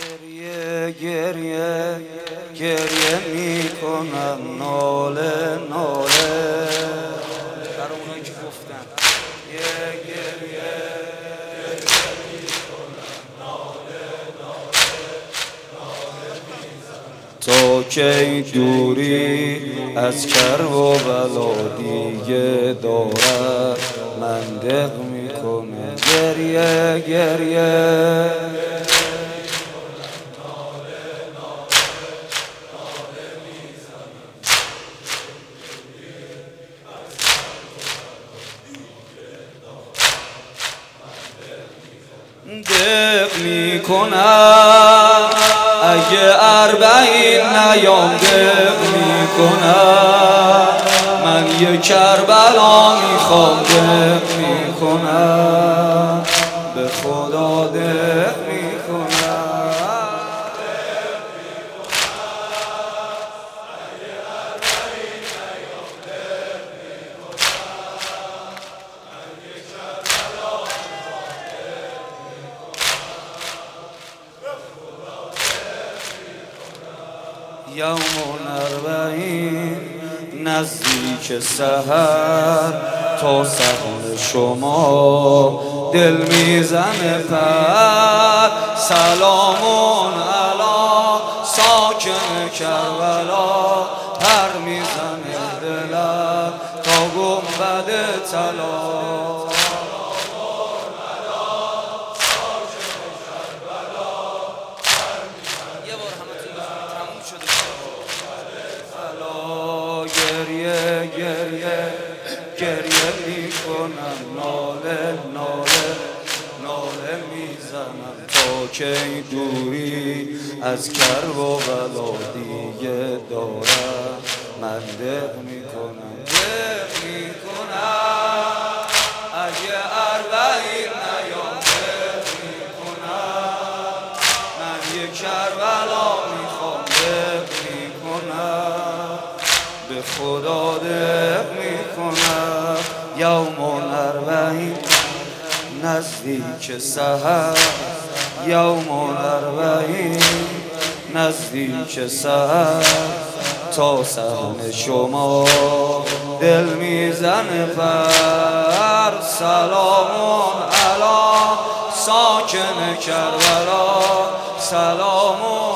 گریه گریه گریه میکنم ناله ناله در اونایی که گفتن گریه تا کی دوری از کرب و بلا دیگه دارد مندق میکنه گریه گریه دق میکنم اگه اربعین نیام دق میکنم من یه کربلا میخوام دق میکنم به خدا دق میکنم یوم اربعین نزدیک سحر تا سحر شما دل میزنه پر سلامون علی ساکن کربلا پر میزنه دلم تا گنبد طلا گریه گریه گریه میکنم ناله ناله ناله میزنم تا کی دوری از کرب و بلا دیگه دارم من دق میکنم دق میکنم اگه اربعین نیام دق میکنم من یک کربلا میخوام دق میکنم به خدا دق میکنم یوم اربعین نزدیک سحر یوم اربعین نزدیک سحر تا صحن شما دل میزنه پر سلامون علی ساکن کربلا سلامون